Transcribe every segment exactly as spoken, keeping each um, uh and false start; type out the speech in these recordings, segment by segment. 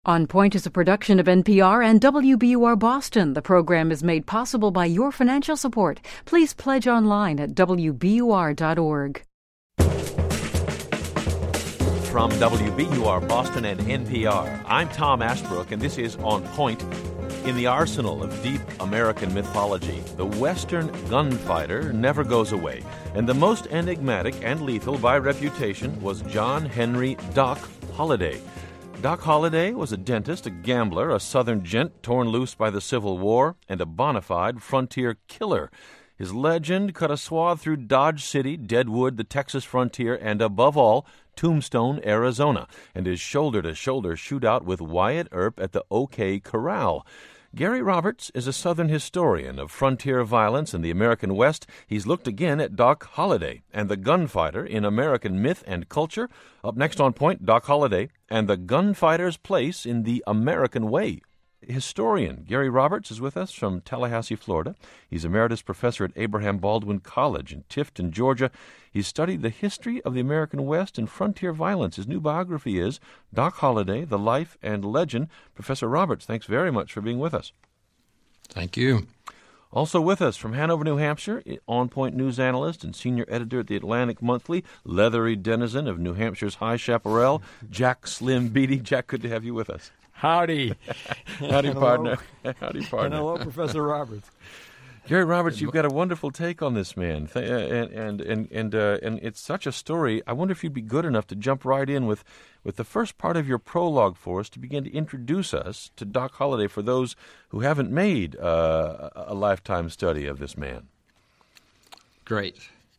On Point is a production of N P R and W B U R Boston. The program is made possible by your financial support. Please pledge online at W B U R dot org. From W B U R Boston and N P R, I'm Tom Ashbrook, and this is On Point. In the arsenal of deep American mythology, the Western gunfighter never goes away, and the most enigmatic and lethal by reputation was John Henry Doc Holliday. Doc Holliday was a dentist, a gambler, a Southern gent torn loose by the Civil War, and a bona fide frontier killer. His legend cut a swath through Dodge City, Deadwood, the Texas frontier, and above all, Tombstone, Arizona, and his shoulder-to-shoulder shootout with Wyatt Earp at the OK Corral. Gary Roberts is a Southern historian of frontier violence in the American West. He's looked again at Doc Holliday and the gunfighter in American myth and culture. Up next on Point, Doc Holliday and the gunfighter's place in the American way. Historian Gary Roberts is with us from Tallahassee, Florida. He's emeritus professor at Abraham Baldwin College in Tifton, Georgia. He's studied the history of the American West and frontier violence. His new biography is Doc Holliday, The Life and Legend. Professor Roberts, thanks very much for being with us. Thank you. Also with us from Hanover, New Hampshire, On Point news analyst and senior editor at the Atlantic Monthly, leathery denizen of New Hampshire's High Chaparral, Jack Slim Beatty. Jack, good to have you with us. Howdy. Howdy, partner. Howdy, partner. And hello, Professor Roberts. Gary Roberts, you've got a wonderful take on this man, and and and and, uh, and it's such a story. I wonder if you'd be good enough to jump right in with, with the first part of your prologue for us to begin to introduce us to Doc Holliday for those who haven't made uh, a lifetime study of this man. Great.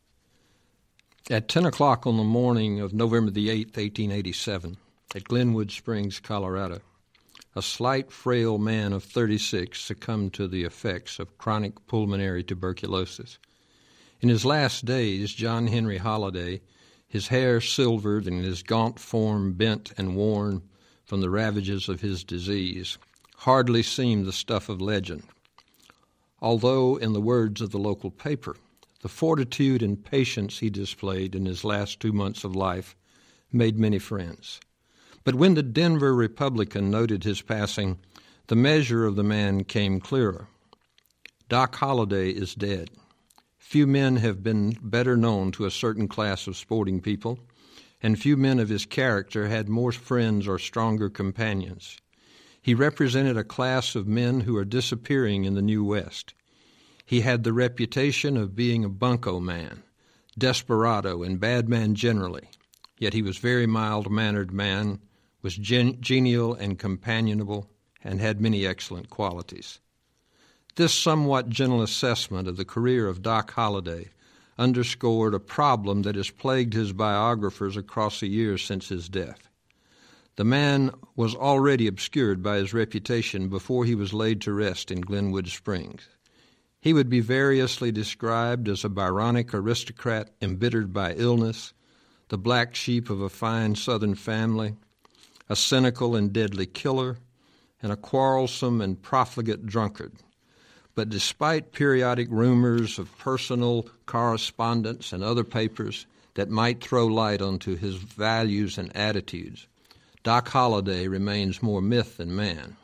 At ten o'clock on the morning of November the eighth, eighteen eighty-seven, at Glenwood Springs, Colorado, a slight, frail man of thirty-six succumbed to the effects of chronic pulmonary tuberculosis. In his last days, John Henry Holliday, his hair silvered and his gaunt form bent and worn from the ravages of his disease, hardly seemed the stuff of legend. Although, in the words of the local paper, the fortitude and patience he displayed in his last two months of life made many friends. But when the Denver Republican noted his passing, the measure of the man came clearer. Doc Holliday is dead. Few men have been better known to a certain class of sporting people, and few men of his character had more friends or stronger companions. He represented a class of men who are disappearing in the New West. He had the reputation of being a bunco man, desperado, and bad man generally, yet he was a very mild-mannered man, was gen- genial and companionable, and had many excellent qualities. This somewhat gentle assessment of the career of Doc Holliday underscored a problem that has plagued his biographers across the years since his death. The man was already obscured by his reputation before he was laid to rest in Glenwood Springs. He would be variously described as a Byronic aristocrat embittered by illness, the black sheep of a fine Southern family, a cynical and deadly killer, and a quarrelsome and profligate drunkard. But despite periodic rumors of personal correspondence and other papers that might throw light onto his values and attitudes, Doc Holliday remains more myth than man.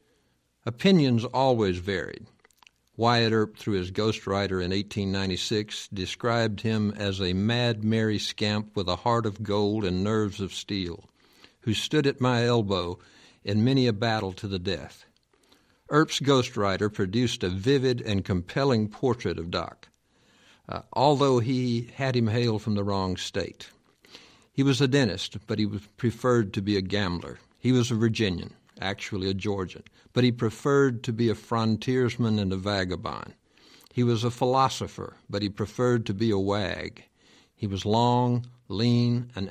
Opinions always varied. Wyatt Earp, through his ghostwriter in eighteen ninety-six, described him as a mad, merry scamp with a heart of gold and nerves of steel, who stood at my elbow in many a battle to the death. Earp's ghostwriter produced a vivid and compelling portrait of Doc, uh, although he had him hail from the wrong state. He was a dentist, but he was preferred to be a gambler. He was a Virginian, actually a Georgian, but he preferred to be a frontiersman and a vagabond. He was a philosopher, but he preferred to be a wag. He was long, lean, and